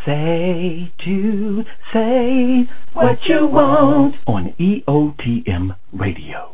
Say what you want on EOTM Radio.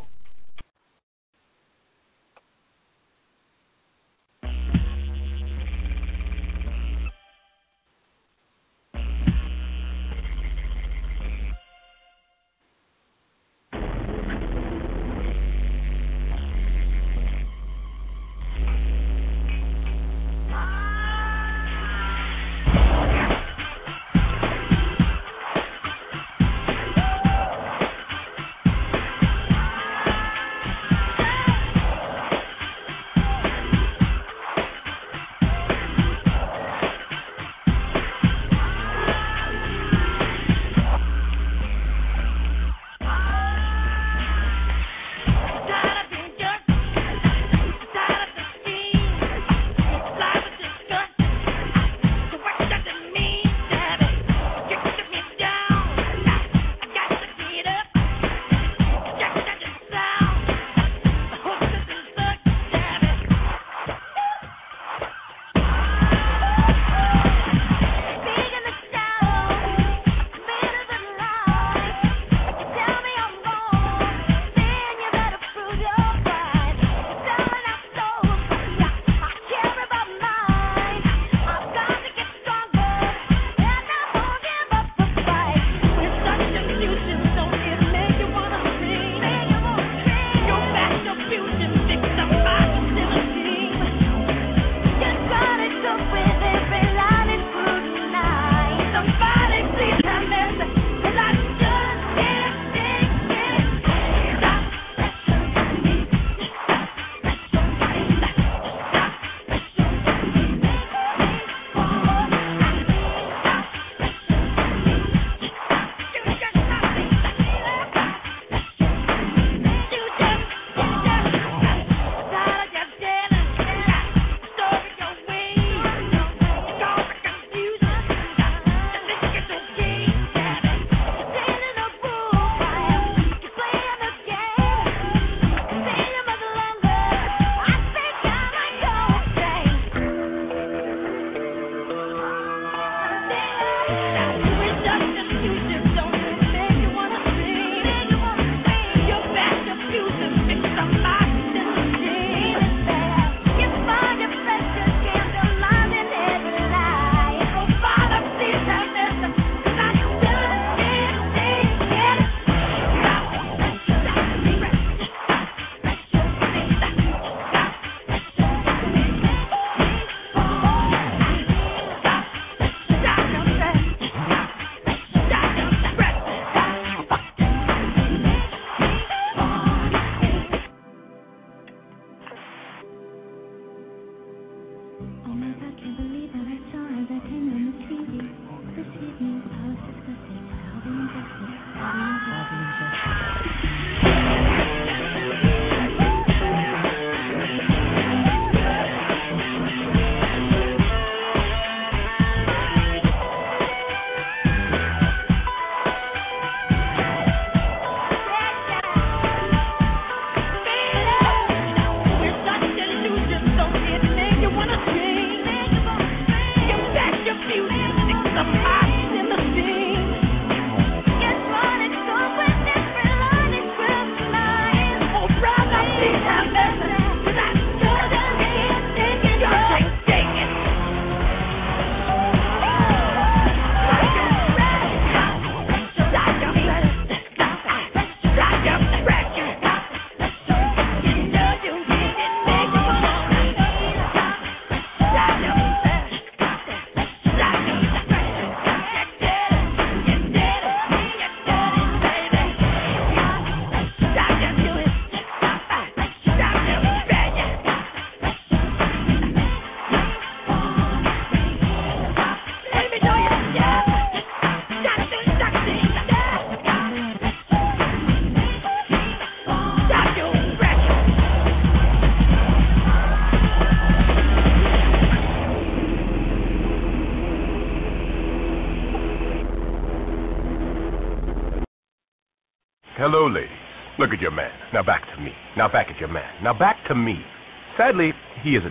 Hello, lady. Look at your man. Now back to me. Now back at your man. Now back to me. Sadly, he isn't me.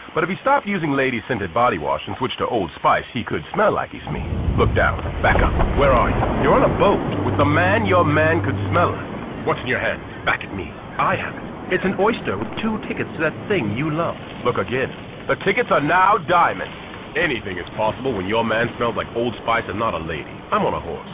But if he stopped using lady-scented body wash and switched to Old Spice, he could smell like he's me. Look down. Back up. Where are you? You're on a boat with the man your man could smell it. What's in your hand? Back at me. I have it. It's an oyster with 2 tickets to that thing you love. Look again. The tickets are now diamond. Anything is possible when your man smells like Old Spice and not a lady. I'm on a horse.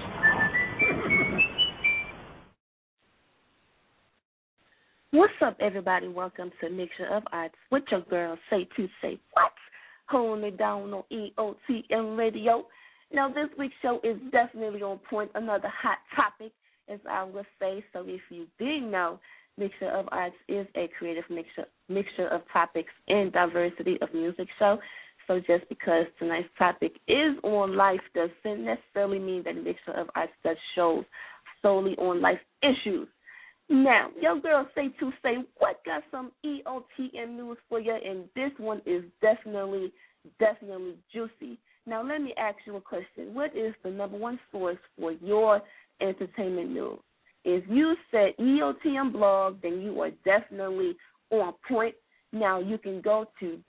What's up, everybody? Welcome to Mixture of Arts with your girl, Say To Say What? Holding it down on EOTM Radio. Now, this week's show is definitely on point, another hot topic, as I would say. So if you didn't know, Mixture of Arts is a creative mixture of topics and diversity of music show. So just because tonight's topic is on life doesn't necessarily mean that Mixture of Arts does shows solely on life issues. Now, your girl Say To Say What got some EOTM news for you, and this one is definitely juicy. Now, let me ask you a question. What is the number one source for your entertainment news? If you said EOTM blog, then you are definitely on point. Now, you can go to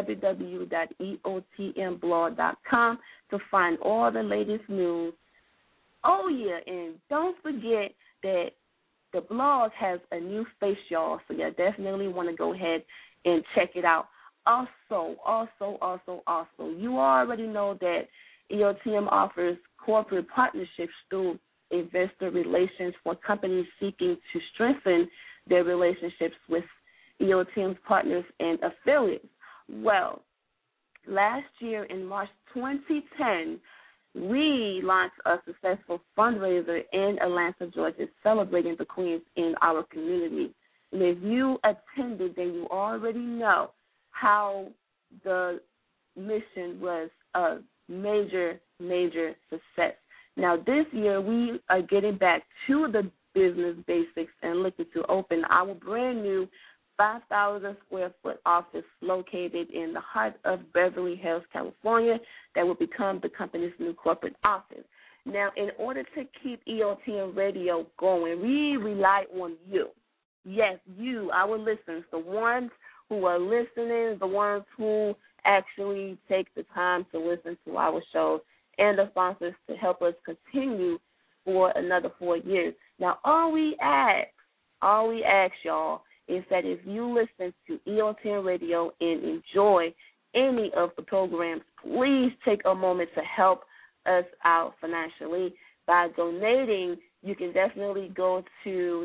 www.eotmblog.com to find all the latest news. Oh, yeah, and don't forget that the blog has a new face, y'all, so you definitely want to go ahead and check it out. Also, you already know that EOTM offers corporate partnerships through investor relations for companies seeking to strengthen their relationships with EOTM's partners and affiliates. Well, last year in March 2010, we launched a successful fundraiser in Atlanta, Georgia, celebrating the queens in our community. And if you attended, then you already know how the mission was a major success. Now, this year, we are getting back to the business basics and looking to open our brand new 5,000 square foot office located in the heart of Beverly Hills, California, that will become the company's new corporate office. Now, in order to keep EOTM Radio going, we rely on you. Yes, you, our listeners, the ones who are listening, the ones who actually take the time to listen to our shows, and the sponsors to help us continue for another 4 years. Now, all we ask, y'all, is that if you listen to EOTM Radio and enjoy any of the programs, please take a moment to help us out financially. By donating, you can definitely go to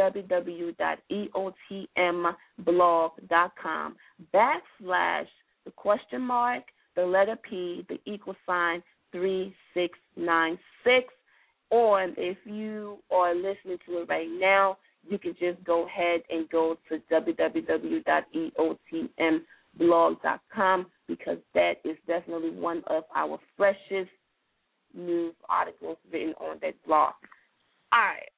www.eotmblog.com /P 3696, or if you are listening to it right now, you can just go ahead and go to www.eotmblog.com, because that is definitely one of our freshest news articles written on that blog. All right.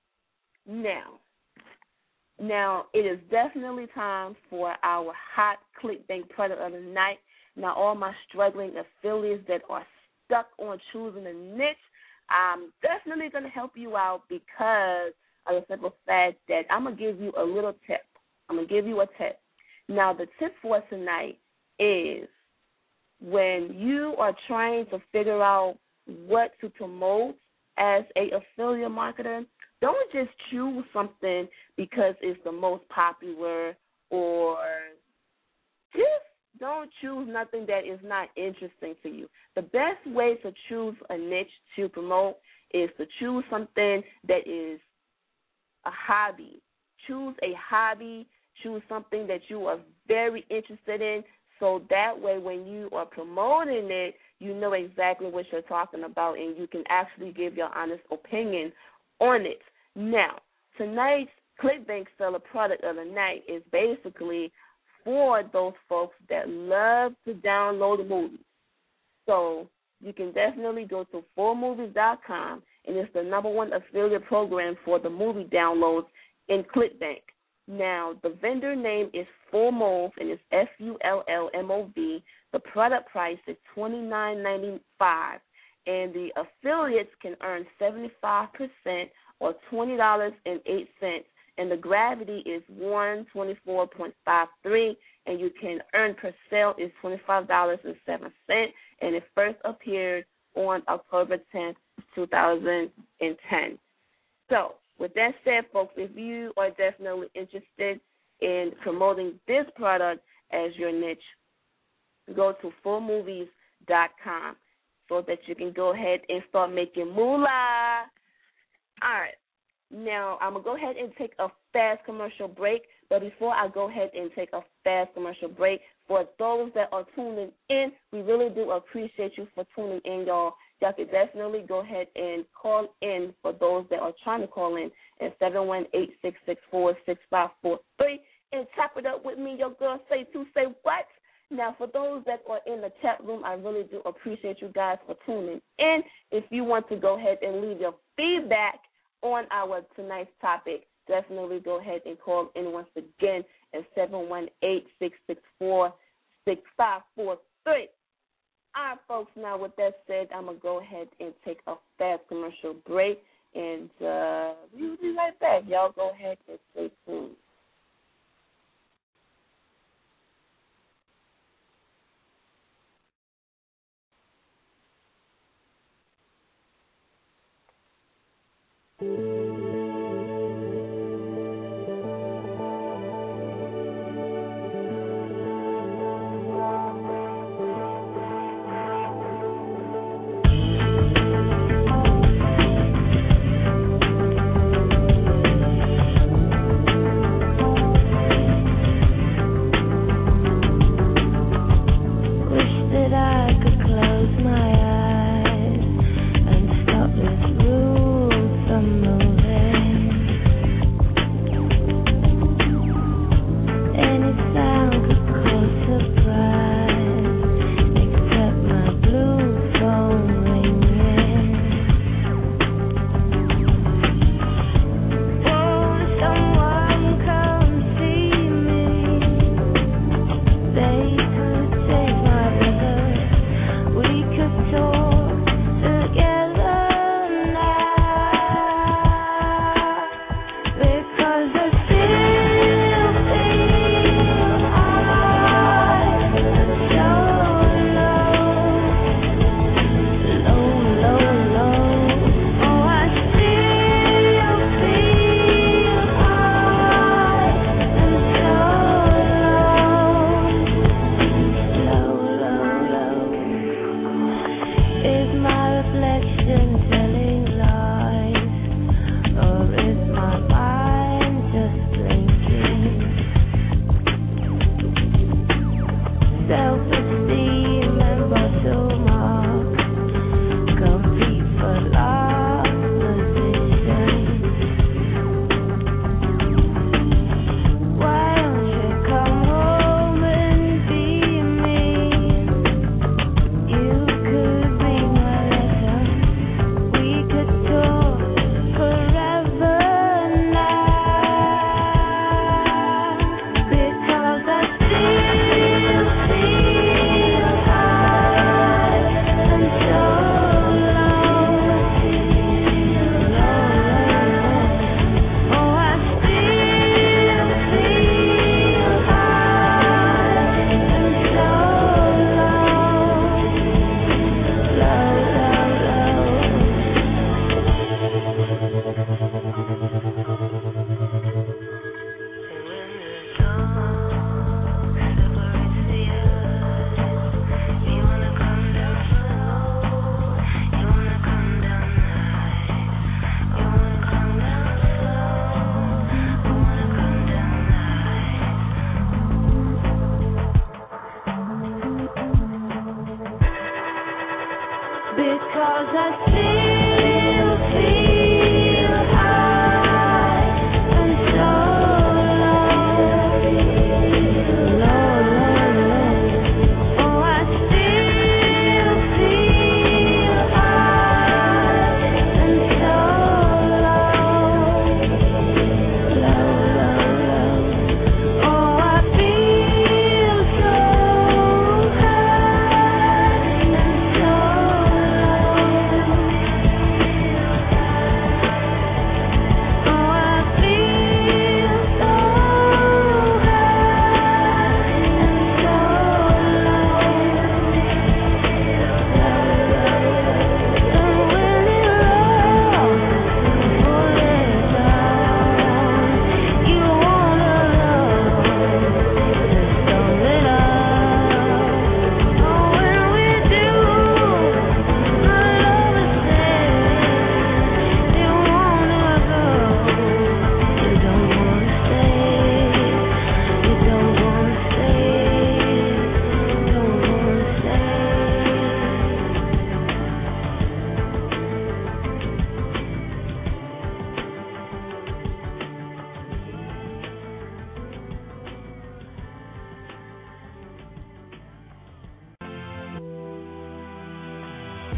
Now it is definitely time for our hot clickbait product of the night. Now, all my struggling affiliates that are stuck on choosing a niche, I'm definitely going to help you out because of the simple fact that I'm going to give you a little tip. I'm going to give you a tip. Now, the tip for tonight is when you are trying to figure out what to promote as a affiliate marketer, don't just choose something because it's the most popular, or just don't choose nothing that is not interesting to you. The best way to choose a niche to promote is to choose something that is a hobby. Choose a hobby. Choose something that you are very interested in, so that way when you are promoting it, you know exactly what you're talking about and you can actually give your honest opinion on it. Now, tonight's ClickBank Seller product of the night is basically for those folks that love to download movies. So you can definitely go to 4movies.com, and it's the #1 affiliate program for the movie downloads in ClickBank. Now, the vendor name is FullMove, and it's FULLMOV. The product price is $29.95, and the affiliates can earn 75% or $20.08, and the gravity is 124.53, and you can earn per sale is $25.07, and it first appeared on October 10th, 2010. So, with that said, folks, if you are definitely interested in promoting this product as your niche, go to fullmovies.com so that you can go ahead and start making moolah. All right. Now, I'm going to go ahead and take a fast commercial break. But before I go ahead and take a fast commercial break, for those that are tuning in, we really do appreciate you for tuning in, y'all. Y'all can definitely go ahead and call in for those that are trying to call in at 718-664-6543 and tap it up with me. Your girl say to say what? Now, for those that are in the chat room, I really do appreciate you guys for tuning in. If you want to go ahead and leave your feedback on our tonight's topic, definitely go ahead and call in once again at 718-664-6543. All right, folks, now with that said, I'm going to go ahead and take a fast commercial break, and we'll be right back. Y'all go ahead and stay tuned.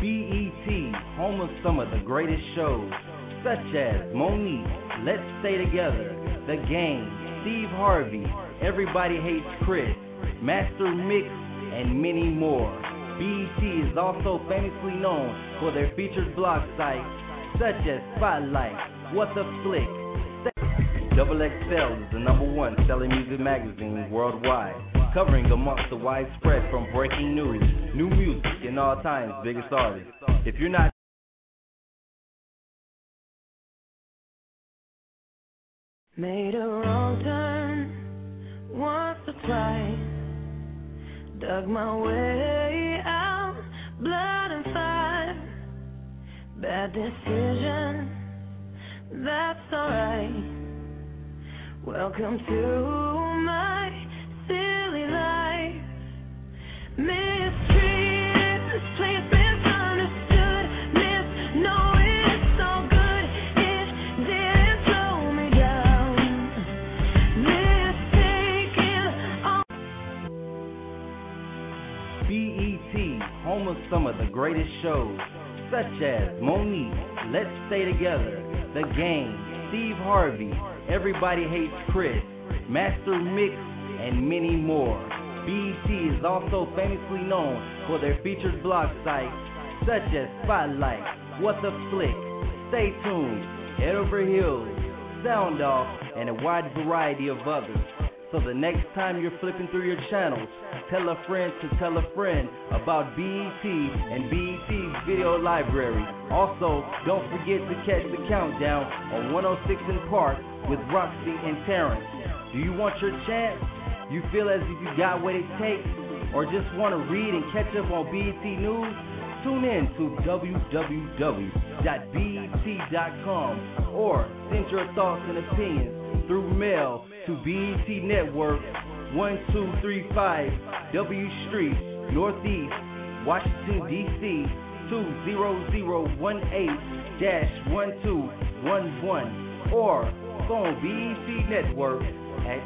BET, home of some of the greatest shows, such as Monique, Let's Stay Together, The Game, Steve Harvey, Everybody Hates Chris, Master Mix, and many more. BET is also famously known for their featured blog sites, such as Spotlight, What the Flick. Double XL is the #1 selling music magazine worldwide, covering amongst the widespread from breaking news, new music, and all time's biggest artists. If you're not made a wrong turn once or twice, dug my way out, blood and fire, bad decision, that's alright. Welcome to my silly life. Mistreated, misplaced, misunderstood, misknowing it's so good, it didn't slow me down. Mistaken. BET, home of some of the greatest shows, such as Monique, Let's Stay Together, The Game, Steve Harvey, Everybody Hates Chris, Master Mix, and many more. BET is also famously known for their featured blog sites, such as Spotlight, What the Flick, Stay Tuned, Head Over Heels, Sound Off, and a wide variety of others. So the next time you're flipping through your channels, tell a friend to tell a friend about BET and BET's video library. Also, don't forget to catch the countdown on 106 in Park with Roxy and Terrence. Do you want your chance? You feel as if you got what it takes? Or just want to read and catch up on BET News? Tune in to www.bet.com or send your thoughts and opinions through mail to BET Network, 1235 W Street, Northeast, Washington, D.C. 20018-1211, or phone BET Network at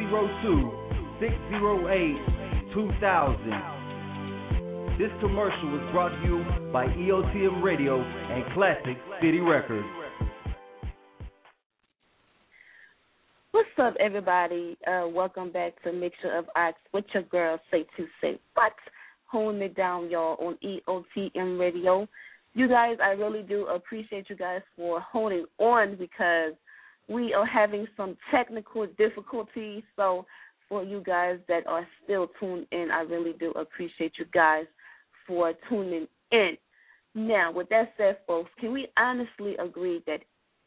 202-608-2000. This commercial was brought to you by EOTM Radio and Classic City Records. What's up, everybody? Welcome back to Mixture of Arts with your girl, Say To Say What? Holding it down, y'all, on EOTM Radio. You guys, I really do appreciate you guys for holding on because we are having some technical difficulties. So for you guys that are still tuned in, I really do appreciate you guys for tuning in. Now, with that said, folks, can we honestly agree that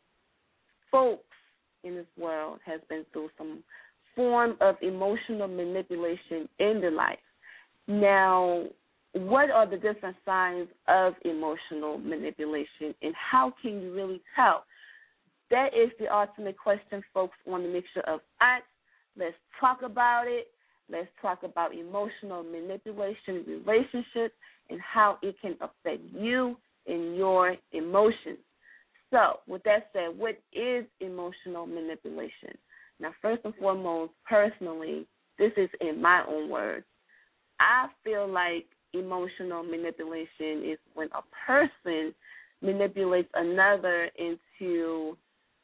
folks in this world has been through some form of emotional manipulation in their life? Now, what are the different signs of emotional manipulation, and how can you really tell? That is the ultimate question, folks, on the Mixture of Arts. Let's talk about it. Let's talk about emotional manipulation in relationships and how it can affect you and your emotions. So, with that said, what is emotional manipulation? Now, first and foremost, personally, this is in my own words. I feel like emotional manipulation is when a person manipulates another into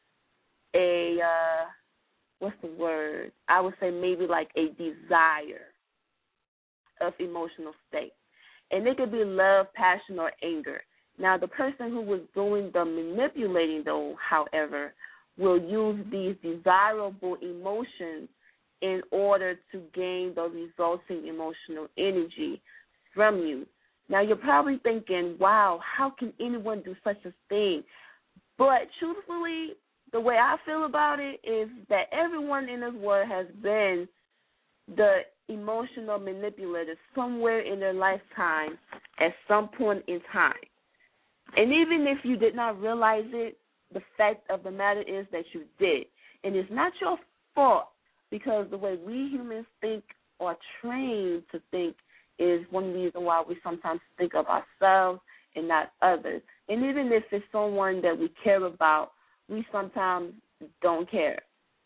a, what's the word? I would say maybe like a desire of emotional state. And it could be love, passion, or anger. Now, the person who was doing the manipulating, though, however, will use these desirable emotions in order to gain the resulting emotional energy from you. Now, you're probably thinking, wow, how can anyone do such a thing? But truthfully, the way I feel about it is that everyone in this world has been the emotional manipulator somewhere in their lifetime at some point in time. And even if you did not realize it, the fact of the matter is that you did. And it's not your fault, because the way we humans think or trained to think is one reason why we sometimes think of ourselves and not others. And even if it's someone that we care about, we sometimes don't care.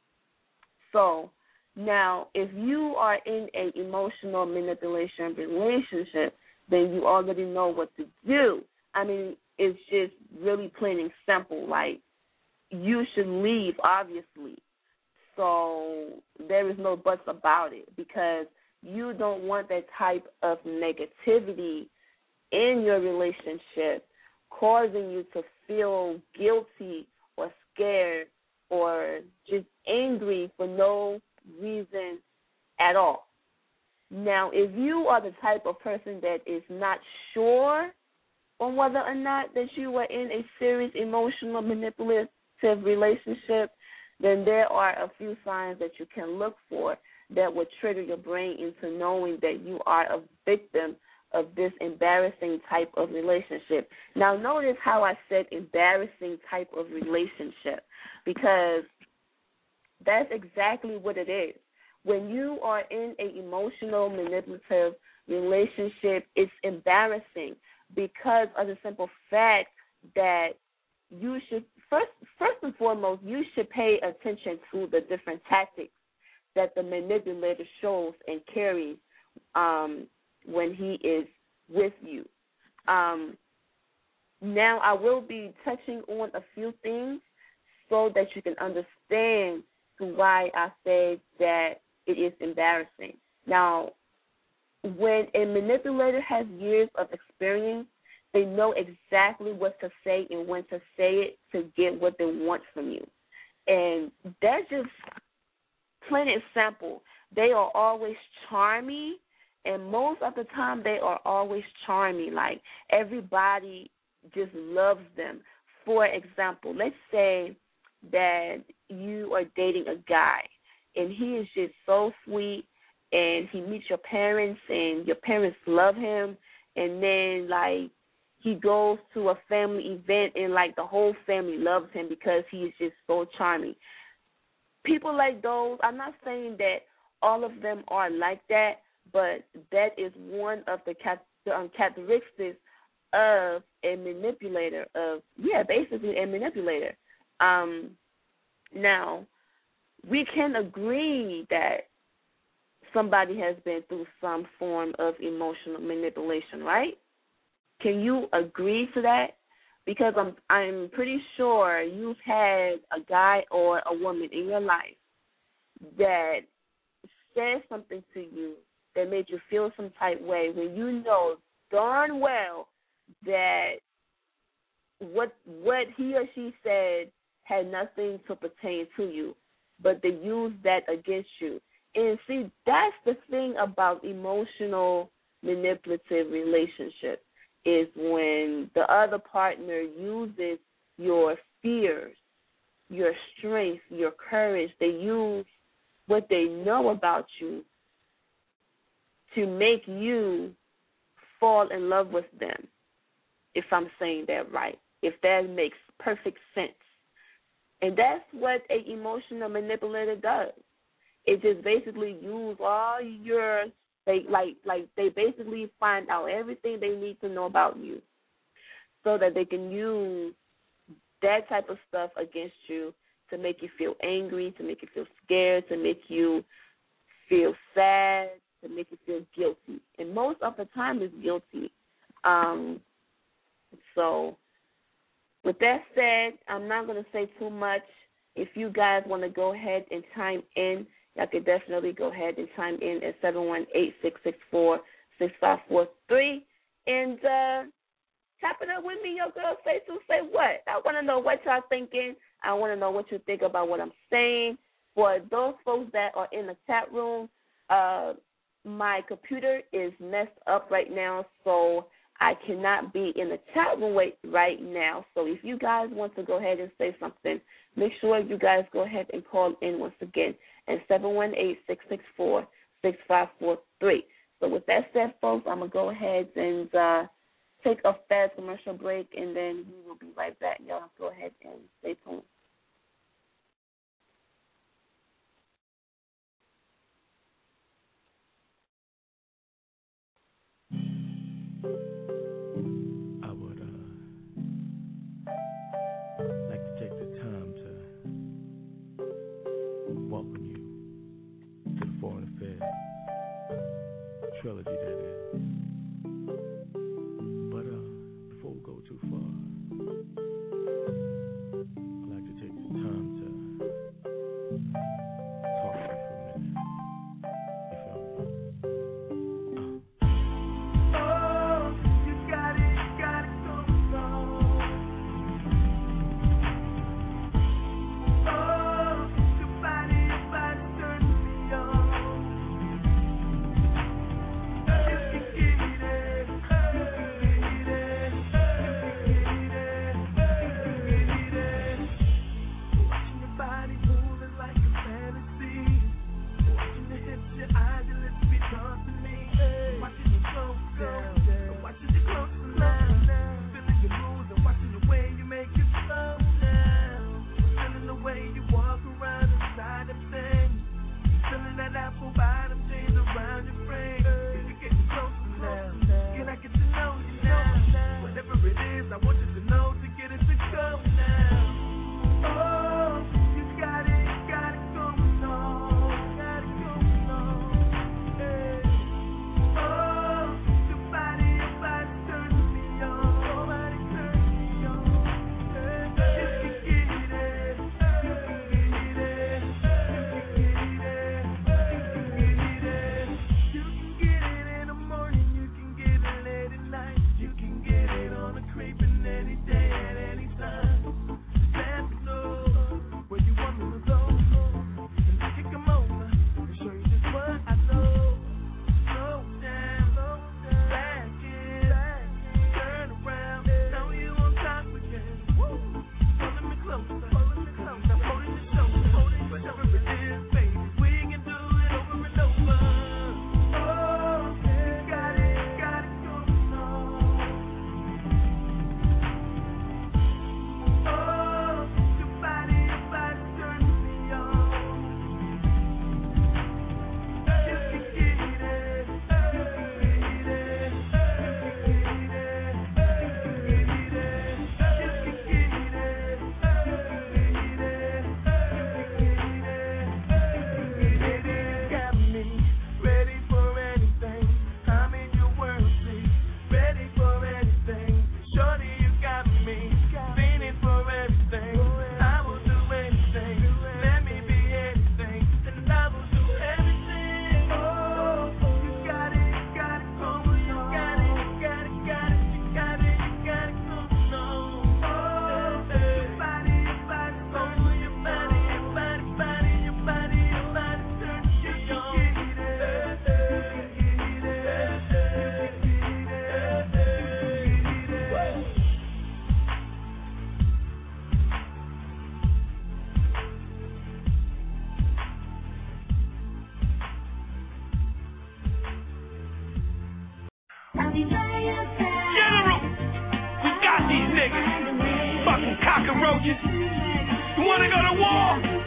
So now, if you are in an emotional manipulation relationship, then you already know what to do. I mean, it's just really plain and simple. Like, you should leave, obviously. So there is no buts about it, because you don't want that type of negativity in your relationship causing you to feel guilty or scared or just angry for no reason at all. Now, if you are the type of person that is not sure on whether or not that you are in a serious emotional manipulative relationship, then there are a few signs that you can look for that would trigger your brain into knowing that you are a victim of this embarrassing type of relationship. Now, notice how I said embarrassing type of relationship, because that's exactly what it is. When you are in an emotional manipulative relationship, it's embarrassing because of the simple fact that you should, first and foremost, you should pay attention to the different tactics that the manipulator shows and carries when he is with you. Now, I will be touching on a few things so that you can understand why I say that it is embarrassing. Now, when a manipulator has years of experience, they know exactly what to say and when to say it to get what they want from you. And that's just plain and simple. They are always charming, and most of the time they are always charming. Like, everybody just loves them. For example, let's say that you are dating a guy, and he is just so sweet, and he meets your parents, and your parents love him, and then, like, he goes to a family event, and, like, the whole family loves him because he is just so charming. People like those, I'm not saying that all of them are like that, but that is one of the characteristics of a manipulator, basically a manipulator. Now, we can agree that somebody has been through some form of emotional manipulation, right? Can you agree to that? Because I'm pretty sure you've had a guy or a woman in your life that said something to you that made you feel some type way when you know darn well that what he or she said had nothing to pertain to you, but they used that against you. And see, that's the thing about emotional manipulative relationships, is when the other partner uses your fears, your strength, your courage. They use what they know about you to make you fall in love with them, if I'm saying that right, if that makes perfect sense. And that's what an emotional manipulator does. It just basically use all your, they basically find out everything they need to know about you so that they can use that type of stuff against you to make you feel angry, to make you feel scared, to make you feel sad, to make you feel guilty. And most of the time it's guilty. So with that said, I'm not going to say too much. If you guys want to go ahead and chime in, y'all can definitely go ahead and chime in at 718-664-6543. And tap it up with me, your girl. Say what? I want to know what y'all thinking. I want to know what you think about what I'm saying. For those folks that are in the chat room, my computer is messed up right now, so I cannot be in the chat room right now. So if you guys want to go ahead and say something, make sure you guys go ahead and call in once again at 718-664-6543. So with that said, folks, I'm going to go ahead and take a fast commercial break, and then we will be right back. Y'all go ahead and stay tuned. Trilogy, that is. But before we go too I want you to know to get it to go now. Oh, you got it going on. Got it going on. Hey. Oh, your body turns me on. Nobody turns me on. Hey. You can get it. You can get it. You can get it. You can get it in the morning. You can get it late at night. You can get it on the creeping any day at any time. Let me know where you want me to go, and I can come over and show you just what I know. Slow down, back in, turn around. Now you on top again. Pulling me closer, now holding your shoulder, whatever it is, baby, we can do it over and over. Oh, you got it going on. Oh, your body turns me on. You can get it, you can get it, you can get it, you can get it, you can get it, you can get it. Got me ready for anything. I'm in your world, please. Ready for anything. Shorty, you got me feeling for everything. I will do anything. Let me be anything, and I will do everything. Oh, you got it going on. You got it going on. Oh, your body turns me on. General, we got these niggas. Fucking cockroaches. You wanna go to war?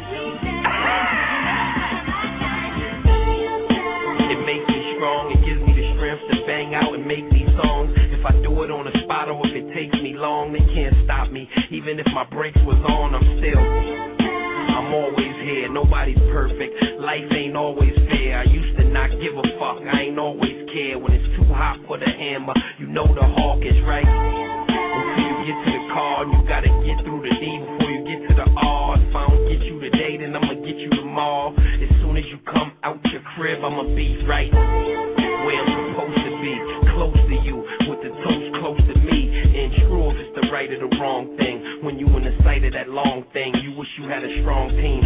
It makes me strong. It gives me the strength to bang out and make these songs. If I do it on the spot or if it takes me long, they can't stop me. Even if my brakes was on, I'm always here. Nobody's perfect. Life ain't always fair. I used to not give a fuck. I ain't always care. When it's too hot for the hammer, you know the hawk is right. Until you get to the car, you gotta get through the D before you get to the R. If I don't get you today, then I'ma get you tomorrow. As soon as you come out your crib, I'ma be right where I'm supposed to be, close to you, with the toes close to me. And screw if it's the right or the wrong thing. When you in the sight of that long thing, you wish you had a strong team.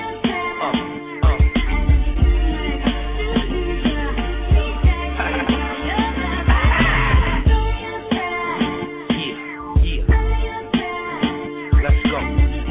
Let's go.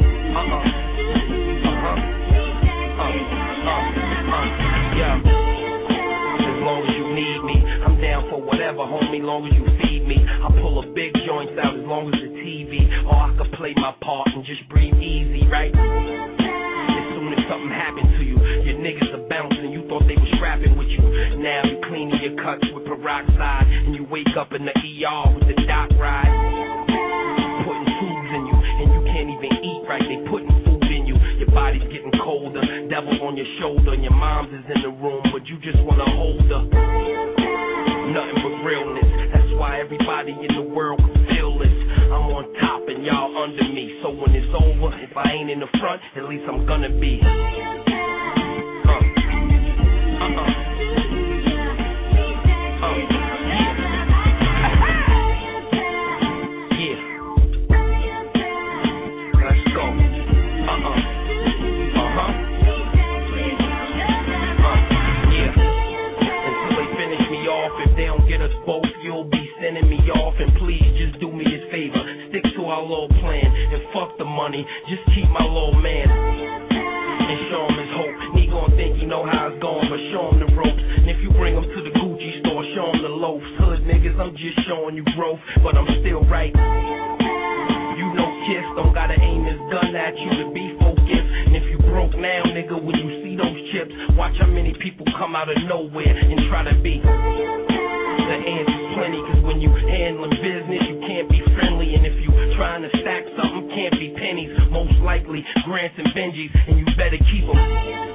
Yeah. As long as you need me, I'm down for whatever, homie, long as you feed me. I pull a big joints out as long as the TV. Or I could play my part and just breathe easy, right? As soon as something happened to you, your niggas are bouncing. You thought they was scrapping with you. Now you cleaning your cuts with peroxide, and you wake up in the ER with the doc ride. Putting tubes in you, and you can't even eat right. They putting food in you. Your body's getting colder. Devil on your shoulder, and your mom's is in the room, but you just wanna hold her. Nothing but realness. That's why everybody in the world can feel this. I'm on top and y'all under me. So when it's over, if I ain't in the front, at least I'm gonna be. Let's go. Until they finish me off, if they don't get us both, you'll be sending me off. And please just do me this favor, stick to our little plan and fuck the money. Just keep my little man and show him his hope. He gon' think he know how it's going, but show him the ropes. And if you bring him to the Gucci store, show him the loafs. Hood niggas, I'm just showing you growth, but I'm still right. You know Kiss don't gotta aim his gun at you to be focused. And if you broke now, nigga, when you see those chips, watch how many people come out of nowhere and try to be. The answer's plenty, cause when you handling business, you can't be friendly. And if trying to stack something, can't be pennies. Most likely grants and Benjis, and you better keep them.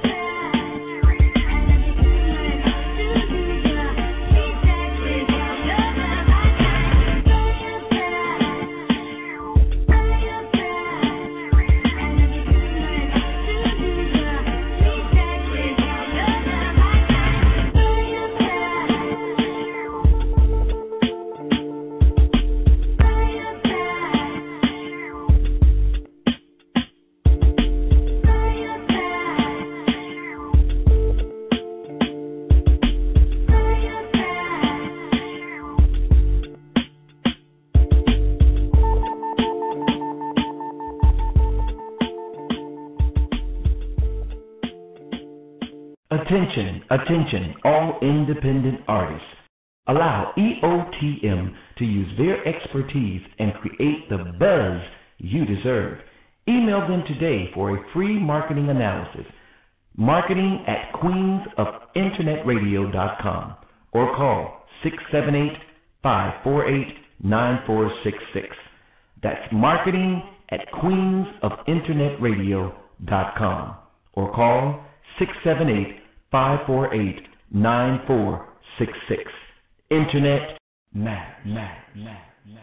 Attention, all independent artists. Allow EOTM to use their expertise and create the buzz you deserve. Email them today for a free marketing analysis. marketing@queensofinternetradio.com or call 678-548-9466. That's marketing@queensofinternetradio.com or call 678-548-9466. Internet matter.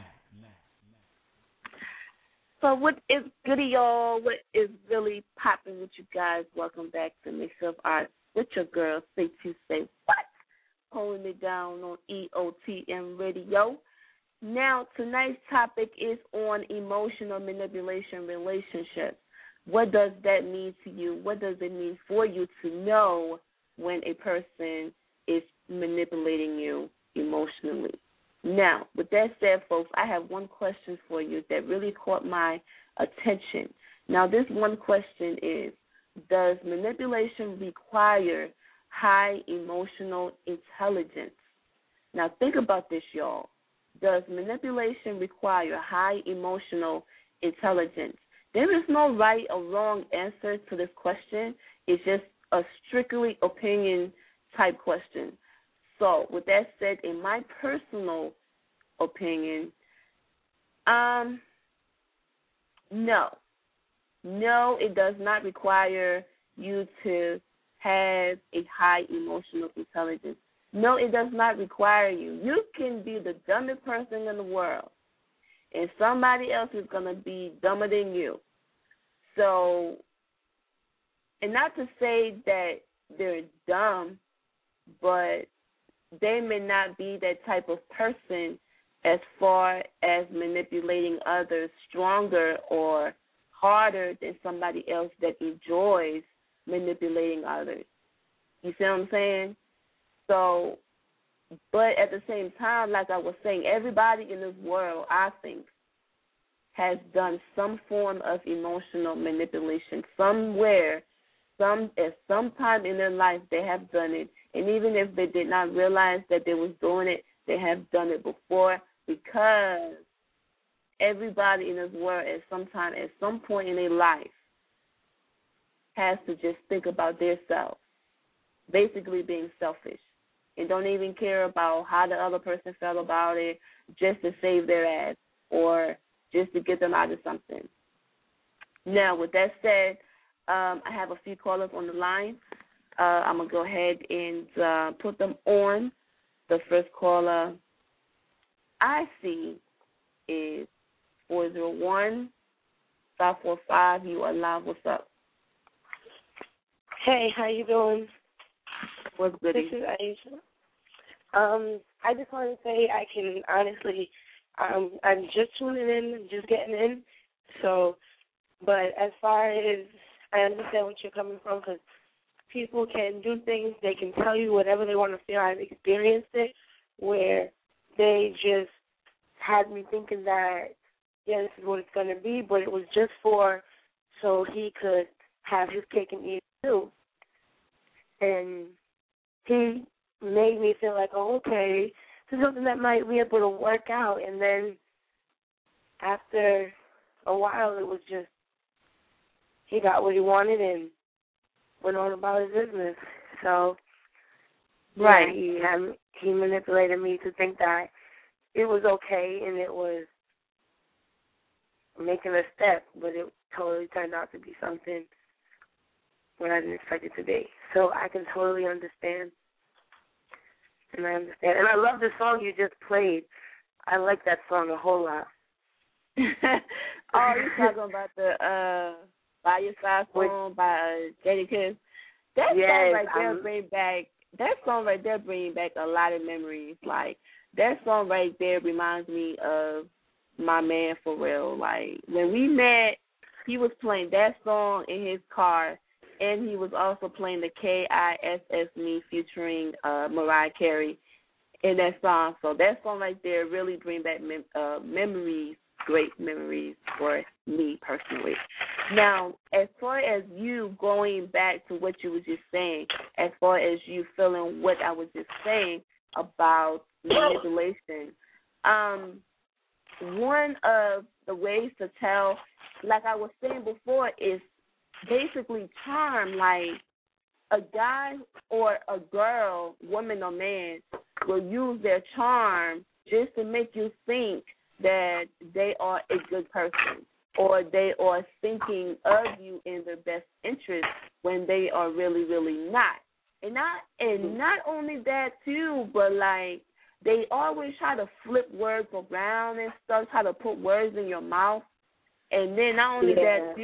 So what is goody, y'all? What is really popping with you guys? Welcome back to Mix Up Arts with your girl, Say To Say What? Holding it down on EOTM Radio. Now, tonight's topic is on emotional manipulation relationships. What does that mean to you? What does it mean for you to know when a person is manipulating you emotionally? Now, with that said, folks, I have one question for you that really caught my attention. Now, this one question is, does manipulation require high emotional intelligence? Now, think about this, y'all. Does manipulation require high emotional intelligence? There is no right or wrong answer to this question. It's just a strictly opinion type question. So, with that said, in my personal opinion, no. No, it does not require you to have a high emotional intelligence. No, it does not require you. You can be the dumbest person in the world, and somebody else is going to be dumber than you. So, and not to say that they're dumb, but they may not be that type of person as far as manipulating others stronger or harder than somebody else that enjoys manipulating others. You see what I'm saying? So, but at the same time, like I was saying, everybody in this world, I think, has done some form of emotional manipulation somewhere. At some time in their life, they have done it. And even if they did not realize that they was doing it, they have done it before, because everybody in this world at some point in their life has to just think about their self, basically being selfish, and don't even care about how the other person felt about it, just to save their ass or just to get them out of something. Now, with that said, I have a few callers on the line. I'm going to go ahead and put them on. The first caller I see is 401-545. You are live. What's up? Hey, how you doing? What's good? This is Aisha. I just want to say I can honestly, I'm just tuning in, just getting in. So, but as far as I understand what you're coming from, because people can do things, they can tell you whatever they want to feel. I've experienced it where they just had me thinking that, yeah, this is what it's going to be, but it was just so he could have his cake and eat it too. And he made me feel like, oh, okay, this is something that might be able to work out. And then after a while, it was just, he got what he wanted and went on about his business. So, right, yeah, he manipulated me to think that it was okay, and it was making a step, but it totally turned out to be something what I didn't expect it to be. So I can totally understand. And I understand. And I love the song you just played. I like that song a whole lot. Oh, you're talking about the By Your Side song by Jadakiss. That song right there bring back a lot of memories. Like, that song right there reminds me of my man Pharrell. Like, when we met, he was playing that song in his car, and he was also playing the Kiss Me featuring Mariah Carey in that song. So that song right there really bring back memories, great memories for me personally. Now, as far as you going back to what you were just saying, as far as you feeling what I was just saying about manipulation, one of the ways to tell, like I was saying before, is basically charm. Like, a guy or a girl, woman or man, will use their charm just to make you think that they are a good person, or they are thinking of you in their best interest when they are really, really not. And not only that too, but like, they always try to flip words around and stuff, try to put words in your mouth. And then not only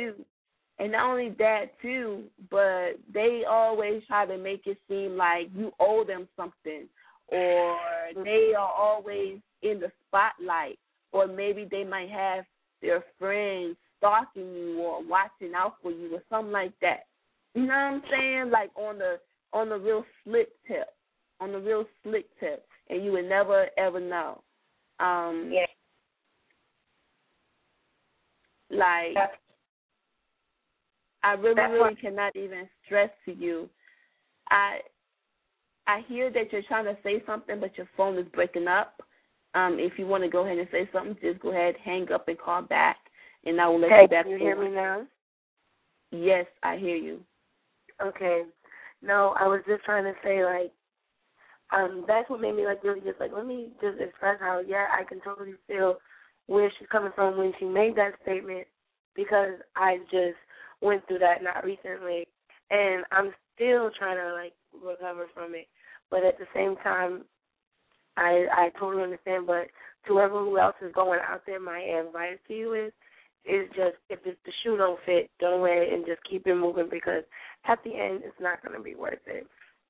that too, but they always try to make it seem like you owe them something, or they are always in the spotlight, or maybe they might have their friends stalking you or watching out for you or something like that. You know what I'm saying? Like on the real slick tip, and you would never ever know. Like, I really cannot even stress to you. I hear that you're trying to say something, but your phone is breaking up. If you want to go ahead and say something, just go ahead, hang up, and call back, and I will let you back. Can you hear me now? Yes, I hear you. Okay. No, I was just trying to say, like, that's what made me, like, really just, like, let me just express how, I can totally feel where she's coming from when she made that statement, because I just went through that not recently, and I'm still trying to, like, recover from it. But at the same time, I totally understand. But to whoever who else is going out there, my advice to you is just, if the shoe don't fit, don't wear it and just keep it moving, because at the end, it's not going to be worth it.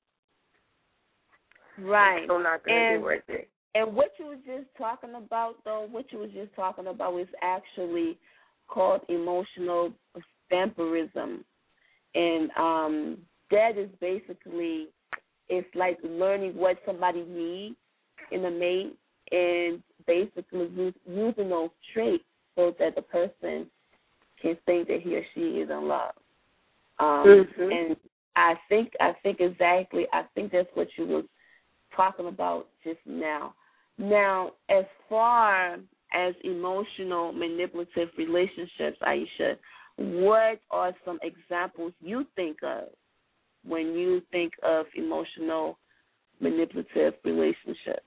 Right. It's still not going to be worth it. And what you were just talking about, though, is actually called emotional vampirism. And that is basically, it's like learning what somebody needs in a mate and basically using those traits so that the person can think that he or she is in love. And I think that's what you were talking about just now. Now, as far as emotional manipulative relationships, Aisha, what are some examples you think of when you think of emotional manipulative relationships?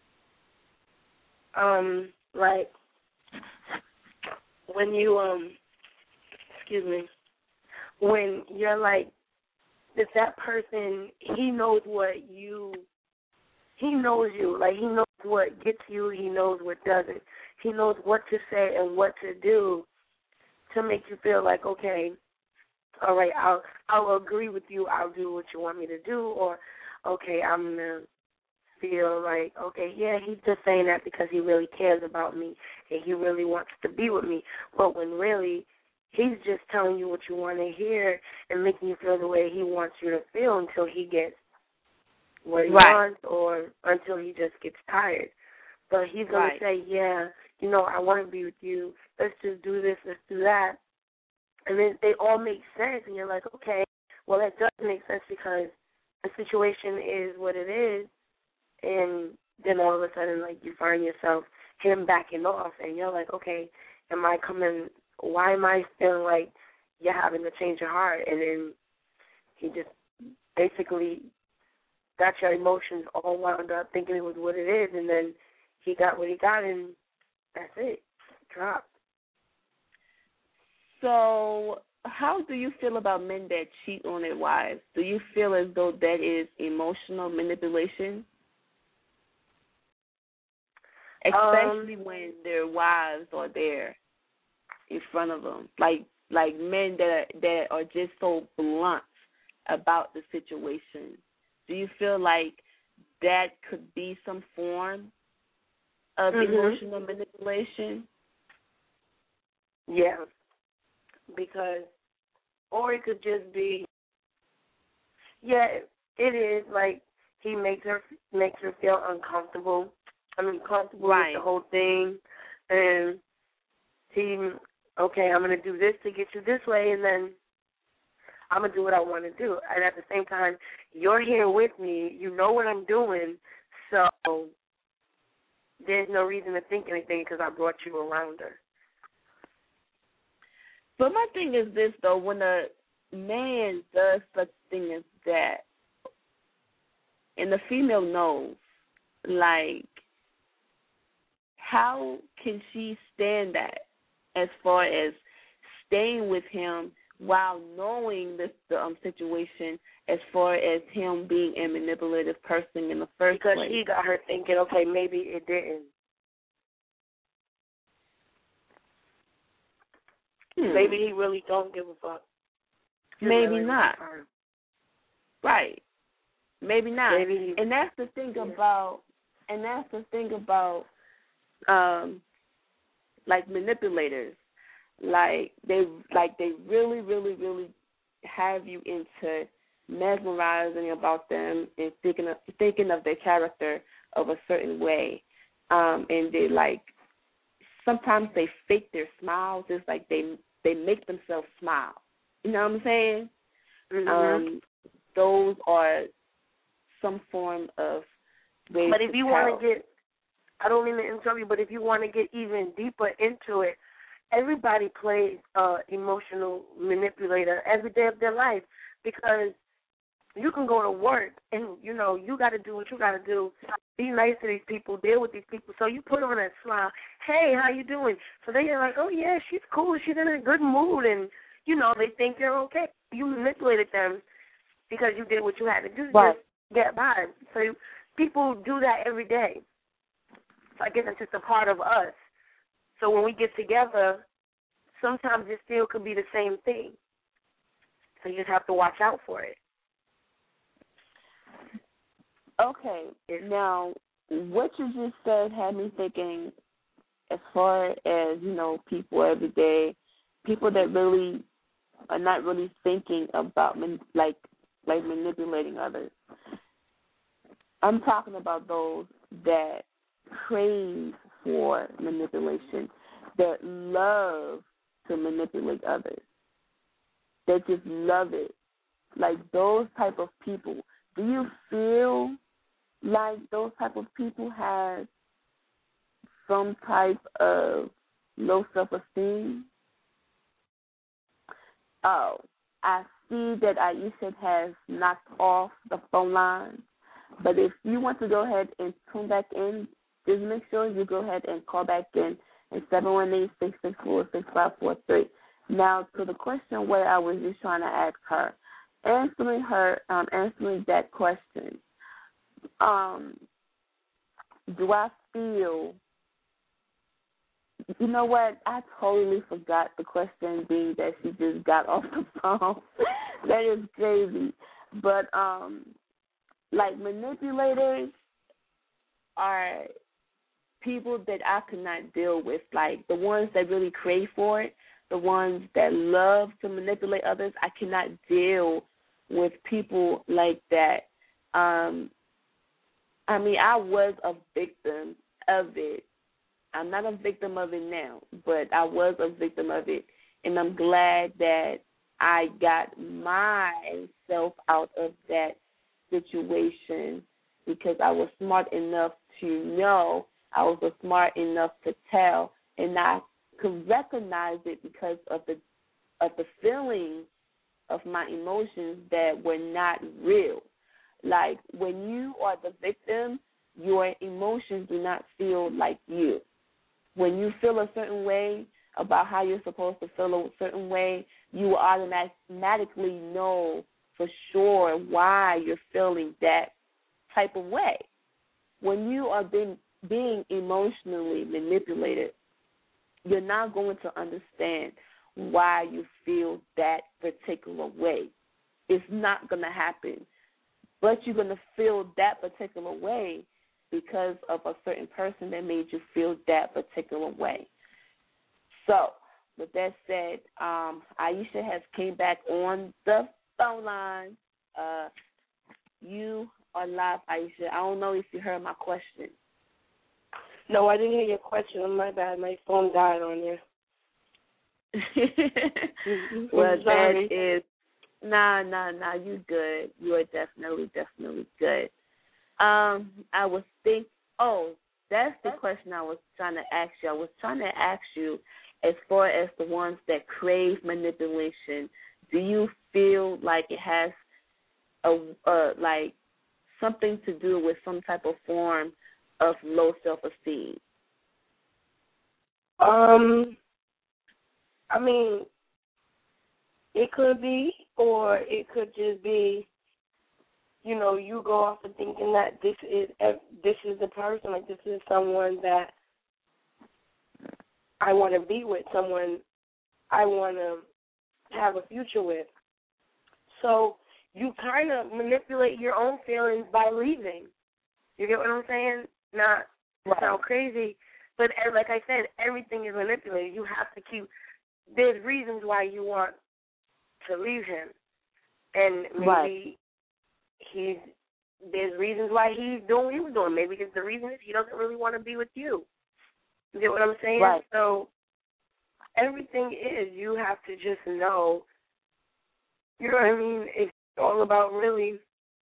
Like, when you, when you're like, if that person, he knows you, like, he knows what gets you, he knows what doesn't. He knows what to say and what to do to make you feel like, okay, all right, I'll agree with you, I'll do what you want me to do, or, okay, I'm going to feel like, okay, he's just saying that because he really cares about me and he really wants to be with me. But when really he's just telling you what you want to hear and making you feel the way he wants you to feel until he gets what he wants, or until he just gets tired. But he's going to say, I want to be with you. Let's just do this, let's do that. And then they all make sense, and you're like, okay, well, that does make sense because the situation is what it is. And then all of a sudden, like, you find yourself him backing off, and you're like, okay, why am I feeling like you're having to change your heart? And then he just basically got your emotions all wound up thinking it was what it is, and then he got what he got, and that's it. Dropped. So, how do you feel about men that cheat on their wives? Do you feel as though that is emotional manipulation? Especially when their wives are there in front of them, like men that are just so blunt about the situation. Do you feel like that could be some form of emotional manipulation? Yeah, because, or it could just be, yeah, it is like he makes her feel uncomfortable. Comfortable with the whole thing, and okay, I'm going to do this to get you this way, and then I'm going to do what I want to do. And at the same time, you're here with me. You know what I'm doing, so there's no reason to think anything because I brought you around her. But my thing is this, though. When a man does such thing as that, and the female knows, like, how can she stand that as far as staying with him while knowing the situation as far as him being a manipulative person in the first place? Because he got her thinking, okay, maybe it didn't. Maybe he really don't give a fuck. Maybe not. Right. Maybe not. Maybe and that's the thing about like manipulators. Like they really, really, really have you into mesmerizing about them and thinking of their character of a certain way. And they sometimes they fake their smiles. It's like they make themselves smile. You know what I'm saying? Mm-hmm. Those are some form of ways. But if you want to get, I don't mean to interrupt you, but if you want to get even deeper into it, everybody plays emotional manipulator every day of their life, because you can go to work and, you got to do what you got to do. Be nice to these people, deal with these people. So you put on that smile. Hey, how you doing? So they're like, oh, yeah, she's cool. She's in a good mood. And, they think you're okay. You manipulated them because you did what you had to do to just get by. So people do that every day. So I guess it's just a part of us. So when we get together, sometimes it still could be the same thing. So you just have to watch out for it. Okay. Now, what you just said had me thinking as far as, people every day, people that really are not really thinking about, manipulating others. I'm talking about those that crave for manipulation, that love to manipulate others, that just love it. Like those type of people. Do you feel like those type of people have some type of low self-esteem? Oh, I see that Aisha has knocked off the phone line. But if you want to go ahead and tune back in, just make sure you go ahead and call back in at 718-664-6543. Now, to the question where I was just trying to ask her, answering that question, do I feel, you know what, I totally forgot the question being that she just got off the phone. That is crazy. But, manipulators are people that I could not deal with, like the ones that really crave for it, the ones that love to manipulate others. I cannot deal with people like that. I was a victim of it. I'm not a victim of it now, but I was a victim of it, and I'm glad that I got myself out of that situation because I was smart enough to know, I was smart enough to tell, and I could recognize it because of the feeling of my emotions that were not real. Like when you are the victim, your emotions do not feel like you. When you feel a certain way about how you're supposed to feel a certain way, you will automatically know for sure why you're feeling that type of way. When you are being emotionally manipulated, you're not going to understand why you feel that particular way. It's not going to happen. But you're going to feel that particular way because of a certain person that made you feel that particular way. So, with that said, Aisha has came back on the phone line. You are live, Aisha. I don't know if you heard my question. No, I didn't hear your question. My bad. My phone died on you. Well, that is, nah, you good. You are definitely good. I was that's the question I was trying to ask you. I was trying to ask you, as far as the ones that crave manipulation, do you feel like it has like something to do with some type of form of low self-esteem? I mean, it could be, or it could just be, you know, you go off of thinking that this is the person, like this is someone that I want to be with, someone I want to have a future with. So you kind of manipulate your own feelings by leaving. You get what I'm saying? Not sound crazy, but like I said, everything is manipulated. You have to keep. There's reasons why you want to leave him, and maybe there's reasons why he's doing what he was doing. Maybe the reason is he doesn't really want to be with you. You get what I'm saying? Right. So everything is, you have to just know, you know what I mean? It's all about really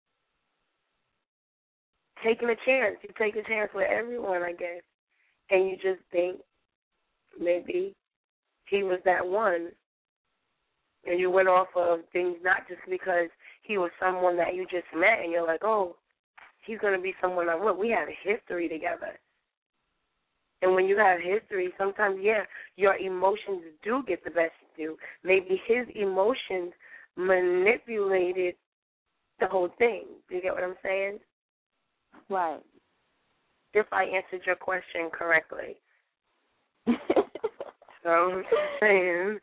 taking a chance. You take a chance with everyone, I guess, and you just think maybe he was that one, and you went off of things not just because he was someone that you just met and you're like, oh, he's going to be someone I want. We have a history together. And when you have history, sometimes, your emotions do get the best of you. Maybe his emotions manipulated the whole thing. Do you get what I'm saying? Right. If I answered your question correctly. So I'm saying.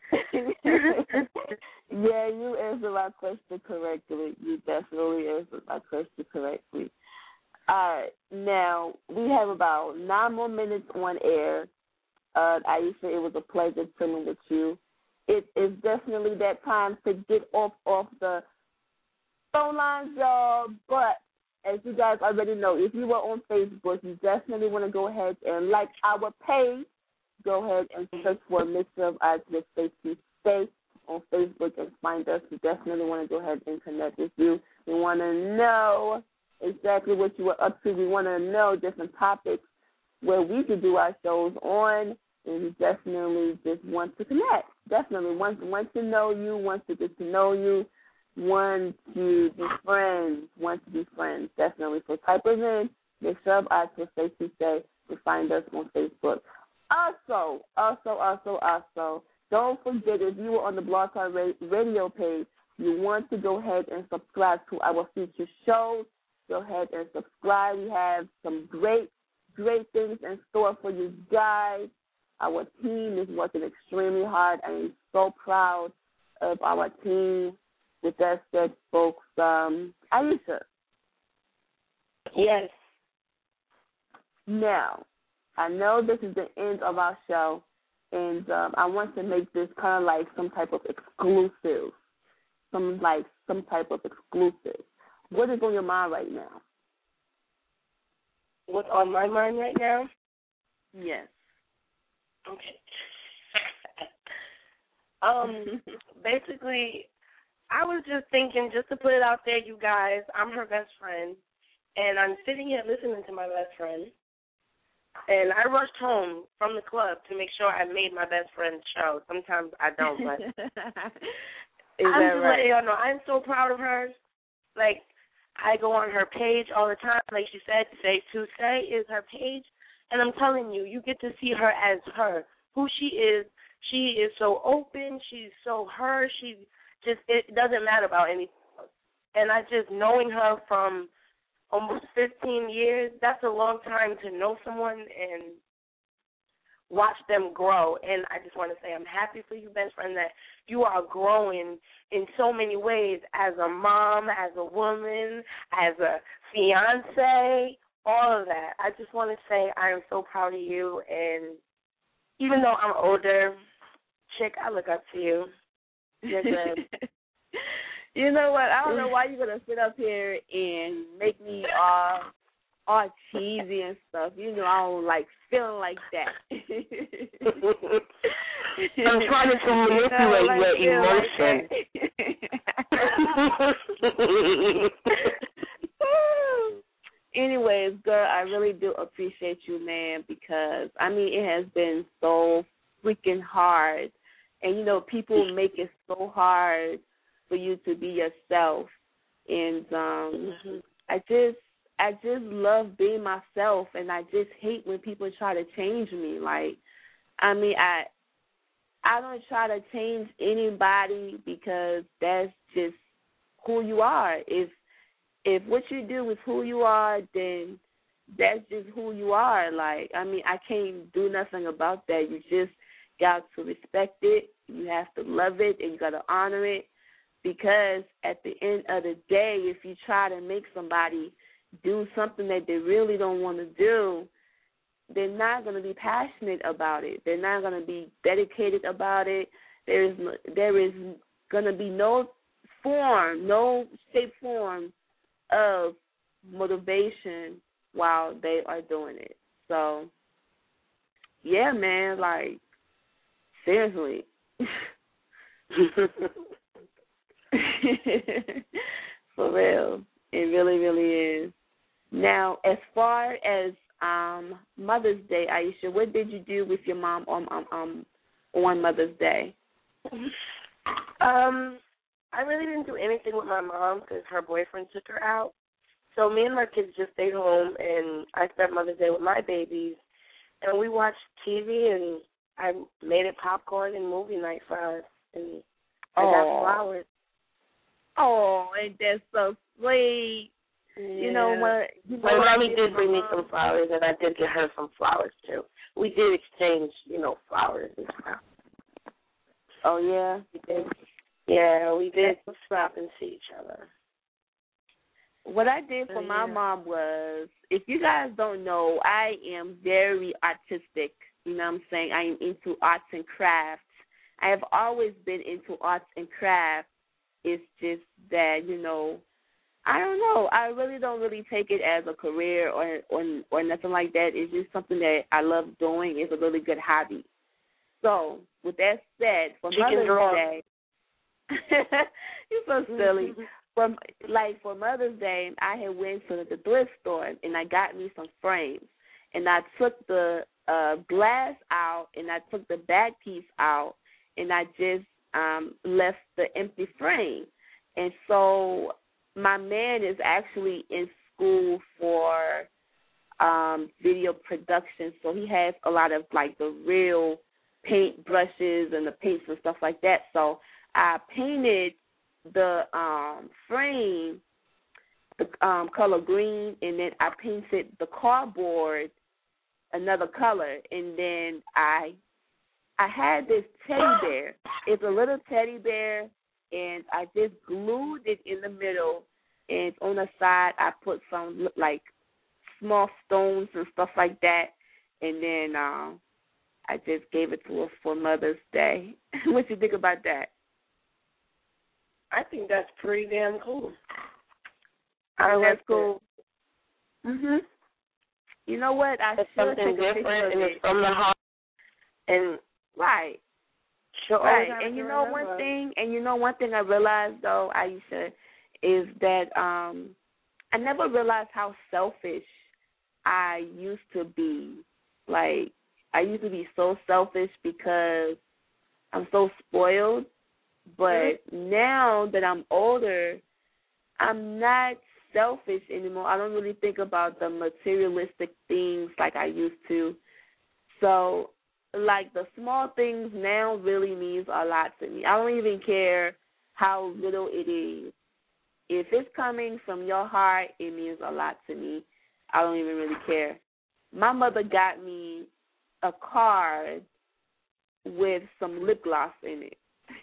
Yeah, you answered my question correctly. You definitely answered my question correctly. All right. Now, we have about 9 more minutes on air. Aisha, it was a pleasure chilling with you. It is definitely that time to get off the phone lines, y'all. But as you guys already know, if you are on Facebook, you definitely want to go ahead and like our page. Go ahead and search for Mixture of Eyes with Stacey Stay on Facebook and find us. We definitely want to go ahead and connect with you. We want to know exactly what you are up to. We want to know different topics where we could do our shows on, and we definitely just want to connect. Definitely want to know you, want to get to know you, want to be friends. Definitely. So type us in, Mixture of Eyes with Stacey Stay, to find us on Facebook. Also, don't forget, if you are on the Blog Talk Radio page, you want to go ahead and subscribe to our future shows. Go ahead and subscribe. We have some great things in store for you guys. Our team is working extremely hard. I am so proud of our team. With that said, folks, Aisha. Yes. Now, I know this is the end of our show, and I want to make this kind of like some type of exclusive. What is on your mind right now? What's on my mind right now? Yes. Okay. Basically, I was just thinking, just to put it out there, you guys, I'm her best friend, and I'm sitting here listening to my best friend, and I rushed home from the club to make sure I made my best friend's show. Sometimes I don't, but I'm just letting y'all know, I'm so proud of her. Like, I go on her page all the time. Like she said, Say to Say is her page. And I'm telling you, you get to see her as her, who she is, She is so open. She's so her. It doesn't matter about anything else. And I just, knowing her from almost 15 years, that's a long time to know someone and watch them grow. And I just want to say I'm happy for you, best friend, that you are growing in so many ways as a mom, as a woman, as a fiance, all of that. I just want to say I am so proud of you. And even though I'm older, chick, I look up to you. You're good. You know what? I don't know why you're going to sit up here and make me all cheesy and stuff. You know, I don't like feeling like that. I'm trying to manipulate your emotion. Anyways, girl, I really do appreciate you, man, because, I mean, it has been so freaking hard. And, you know, people make it so hard for you to be yourself. And I just love being myself, and I just hate when people try to change me. Like, I mean, I don't try to change anybody because that's just who you are. If what you do is who you are, then that's just who you are. Like, I mean, I can't do nothing about that. You just got to respect it. You have to love it, and you got to honor it, because at the end of the day, if you try to make somebody do something that they really don't want to do, they're not going to be passionate about it. They're not going to be dedicated about it. There is going to be no shape, form of motivation while they are doing it. So, yeah, man, like, seriously. For real. It really, really is. Now, as far as Mother's Day, Aisha, what did you do with your mom on Mother's Day? I really didn't do anything with my mom because her boyfriend took her out. So me and my kids just stayed home, and I spent Mother's Day with my babies. And we watched TV, and I made it popcorn and movie night for us. And I got flowers. Oh, and that's so sweet. Yeah. You know what? My mommy did bring me some flowers, and I did get her some flowers, too. We did exchange, flowers and stuff. Oh, yeah? We did. Yeah, we did stop and see each other. What I did for my mom was, if you guys don't know, I am very artistic. You know what I'm saying? I am into arts and crafts. I have always been into arts and crafts. It's just that, I don't know. I really don't take it as a career or nothing like that. It's just something that I love doing. It's a really good hobby. So, with that said, for Mother's Day, you're so silly. For Mother's Day, I had went to the thrift store and I got me some frames. And I took the glass out and I took the back piece out and I just left the empty frame. And so my man is actually in school for video production, so he has a lot of, the real paint brushes and the paints and stuff like that. So I painted the frame the color green, and then I painted the cardboard another color, and then I had this teddy bear. It's a little teddy bear, and I just glued it in the middle, and on the side I put some, small stones and stuff like that, and then I just gave it to her for Mother's Day. What you think about that? I think that's pretty damn cool. That's cool. Mhm. You know what? It's something different, and it's from the heart. And right. Sure. Right. And you know one thing I realized though, Aisha, is that I never realized how selfish I used to be. I used to be so selfish because I'm so spoiled. But now that I'm older, I'm not selfish anymore. I don't really think about the materialistic things like I used to. So, like the small things now really means a lot to me. I don't even care how little it is. If it's coming from your heart, it means a lot to me. I don't even really care. My mother got me a card with some lip gloss in it.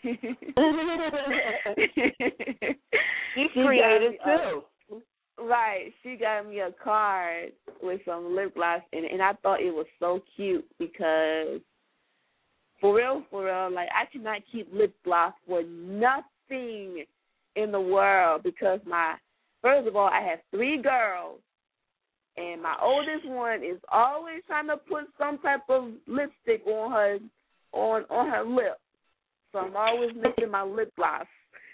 She's creative too. Right. She got me a card with some lip gloss in it, and I thought it was so cute because, for real, like, I cannot keep lip gloss for nothing in the world because first of all, I have 3 girls, and my oldest one is always trying to put some type of lipstick on her lip. So I'm always missing my lip gloss.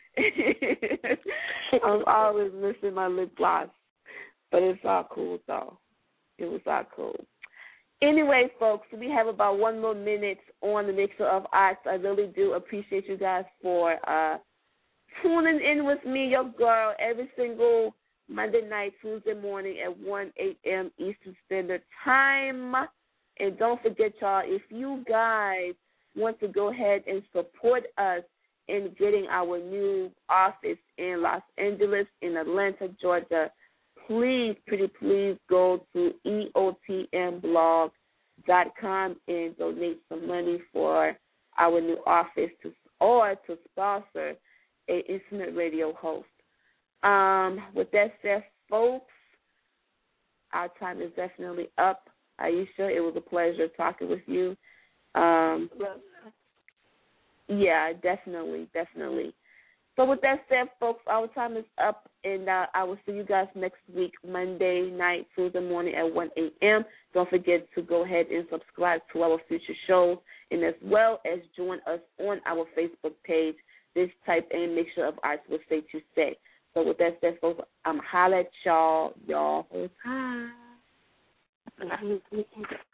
I'm always missing my lip gloss. But it's all cool, though. It was all cool. Anyway, folks, we have about 1 more minute on the Mixer of Arts. I really do appreciate you guys for tuning in with me, your girl, every single Monday night, Tuesday morning at 1 a.m. Eastern Standard Time. And don't forget, y'all, if you guys want to go ahead and support us in getting our new office in Los Angeles, in Atlanta, Georgia, please, pretty please go to eotmblog.com and donate some money for our new office or to sponsor an Intimate Radio host. With that said, folks, our time is definitely up. Aisha, it was a pleasure talking with you. Yeah, definitely. So with that said, folks, our time is up, and I will see you guys next week, Monday night, Tuesday morning at 1 a.m. Don't forget to go ahead and subscribe to our future shows, and as well as join us on our Facebook page. Just type in Mixture of Arts with Say to Say. So with that said, folks, I'm holla at y'all. Y'all hold time.